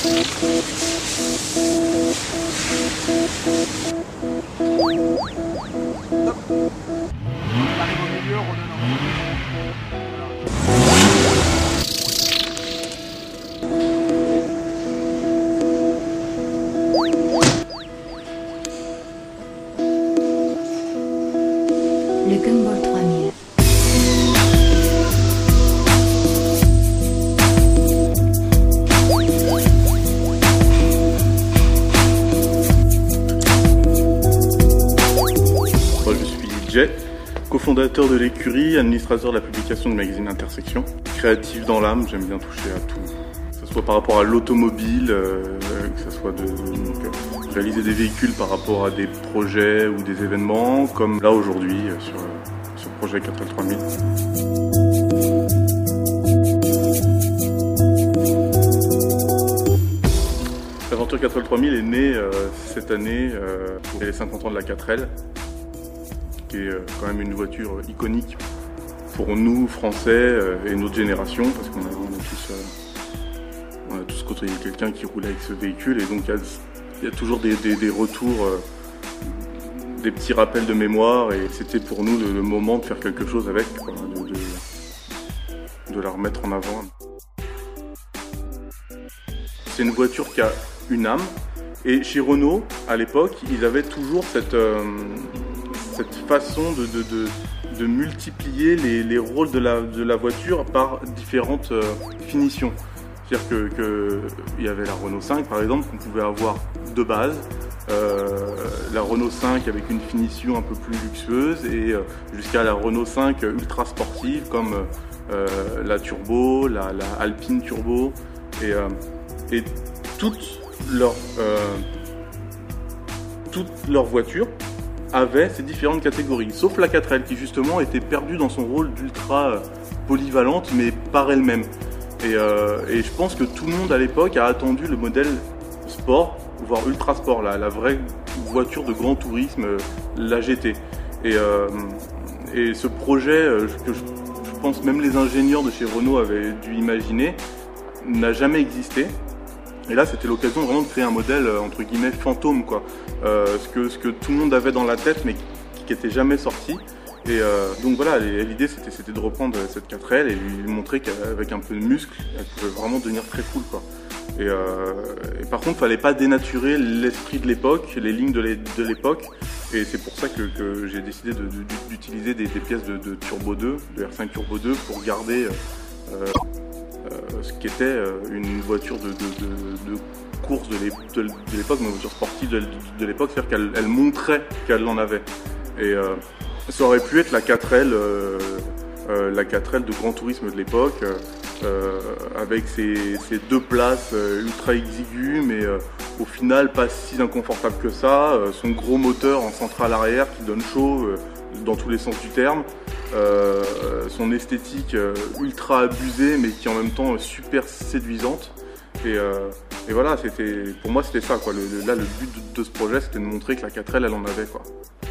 arrive au milieu, redonnant. Le Gumball 3000. Je suis Jet, cofondateur de l'écurie, administrateur de la publication du magazine Intersection. Créatif dans l'âme, j'aime bien toucher à tout. Que ce soit par rapport à l'automobile, que ce soit de réaliser des véhicules par rapport à des projets ou des événements, comme là aujourd'hui sur le projet 4L 3000. L'aventure 4L 3000 est née cette année pour les 50 ans de la 4L, qui est quand même une voiture iconique pour nous, Français, et notre génération, parce qu'on a tous côtoyé quelqu'un qui roulait avec ce véhicule, et donc il y a toujours des retours, des petits rappels de mémoire, et c'était pour nous le moment de faire quelque chose avec, quoi, de la remettre en avant. C'est une voiture qui a une âme, et chez Renault, à l'époque, ils avaient toujours cette façon de multiplier les rôles de la voiture par différentes finitions. C'est-à-dire qu'il y avait la Renault 5 par exemple qu'on pouvait avoir de base, la Renault 5 avec une finition un peu plus luxueuse et jusqu'à la Renault 5 ultra sportive comme la Turbo, la Alpine Turbo et toutes leurs voitures avaient ces différentes catégories, sauf la 4L qui justement était perdue dans son rôle d'ultra polyvalente mais par elle-même. Et je pense que tout le monde à l'époque a attendu le modèle sport, voire ultra sport, la vraie voiture de grand tourisme, la GT. Et ce projet que je pense même les ingénieurs de chez Renault avaient dû imaginer n'a jamais existé. Et là, c'était l'occasion vraiment de créer un modèle entre guillemets fantôme, quoi. Ce que tout le monde avait dans la tête, mais qui n'était jamais sorti. Et donc voilà, l'idée c'était de reprendre cette 4L et lui montrer qu'avec un peu de muscle, elle pouvait vraiment devenir très cool, quoi. Et par contre, il fallait pas dénaturer l'esprit de l'époque, les lignes de l'époque. Et c'est pour ça que j'ai décidé d'utiliser des pièces de Turbo 2, de R5 Turbo 2, pour garder ce qui était une voiture de course de l'époque, une voiture sportive de l'époque, c'est-à-dire qu'elle montrait qu'elle en avait. Et ça aurait pu être la 4L de grand tourisme de l'époque, avec ses deux places ultra exiguës, mais au final pas si inconfortable que ça, son gros moteur en centrale arrière qui donne chaud dans tous les sens du terme, son esthétique ultra abusée mais qui en même temps super séduisante. Et voilà, pour moi c'était ça, quoi. Là le but de ce projet c'était de montrer que la 4L elle en avait, quoi.